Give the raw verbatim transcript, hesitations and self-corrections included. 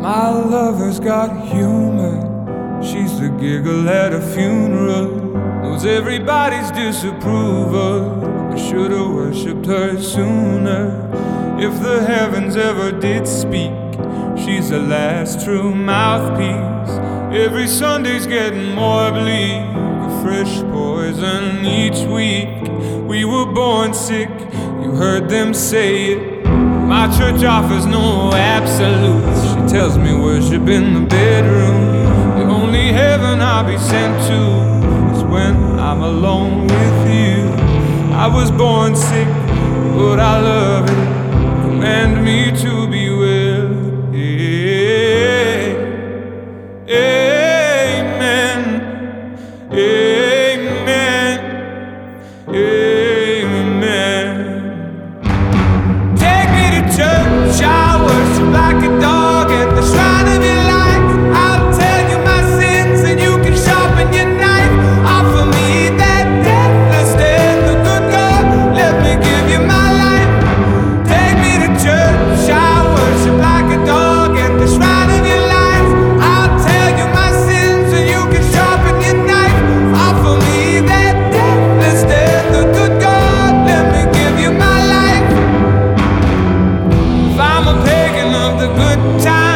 My lover's got humor. She's the giggle at a funeral. Knows everybody's disapproval. I should've worshipped her sooner. If the heavens ever did speak, she's the last true mouthpiece. Every Sunday's getting more bleak, a fresh poison each week. We were born sick, you heard them say it. My church offers no absolutes. She tells me worship in the bedroom. The only heaven I'll be sent to is when I'm alone with you. I was born sick, but I love it. Command me to be well. Yeah. Amen. Amen. Amen. Take me to church, I worship like a dog at the shrine of your light. I'll tell you my sins and you can sharpen your knife. Offer me that deathless death, the good God, let me give you my life. Take me to church, I worship like a dog at the shrine of your light. I'll tell you my sins and you can sharpen your knife. Offer me that deathless death, the good God, let me give you my life. If I'm a pagan of the good time,